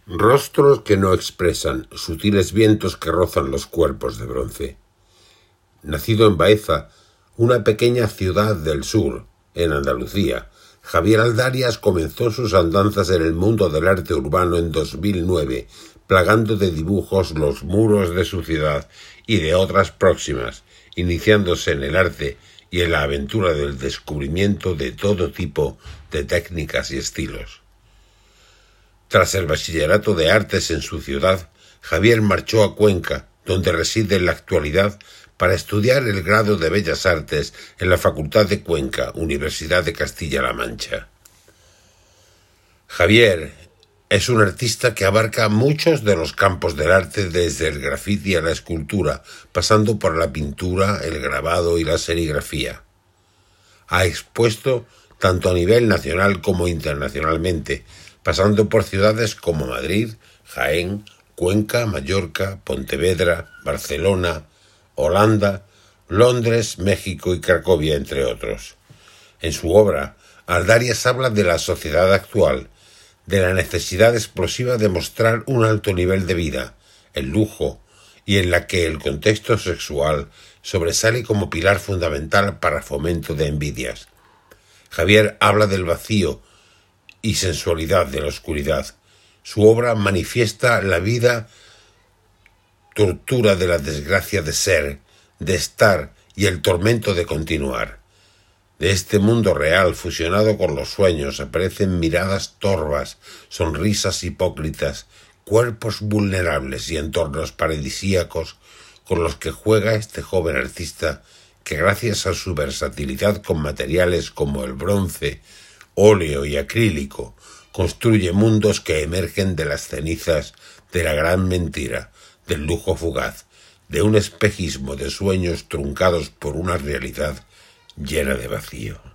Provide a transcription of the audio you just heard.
Rostros que no expresan, sutiles vientos que rozan los cuerpos de bronce. Nacido en Baeza, una pequeña ciudad del sur, en Andalucía, Javier Aldarias comenzó sus andanzas en el mundo del arte urbano en 2009, plagando de dibujos los muros de su ciudad y de otras próximas, iniciándose en el arte y en la aventura del descubrimiento de todo tipo de técnicas y estilos. Tras el bachillerato de artes en su ciudad, Javier marchó a Cuenca, donde reside en la actualidad, para estudiar el grado de Bellas Artes en la Facultad de Cuenca, Universidad de Castilla-La Mancha. Javier es un artista que abarca muchos de los campos del arte, desde el grafiti a la escultura, pasando por la pintura, el grabado y la serigrafía. Ha expuesto tanto a nivel nacional como internacionalmente, pasando por ciudades como Madrid, Jaén, Cuenca, Mallorca, Pontevedra, Barcelona, Holanda, Londres, México y Cracovia, entre otros. En su obra, Aldarias habla de la sociedad actual, de la necesidad explosiva de mostrar un alto nivel de vida, el lujo, y en la que el contexto sexual sobresale como pilar fundamental para fomento de envidias. Javier habla del vacío y sensualidad de la oscuridad. Su obra manifiesta la vida, tortura de la desgracia de ser, de estar y el tormento de continuar. De este mundo real fusionado con los sueños aparecen miradas torvas, sonrisas hipócritas, cuerpos vulnerables y entornos paradisíacos con los que juega este joven artista que, gracias a su versatilidad con materiales como el bronce, óleo y acrílico, construye mundos que emergen de las cenizas de la gran mentira, del lujo fugaz, de un espejismo de sueños truncados por una realidad llena de vacío.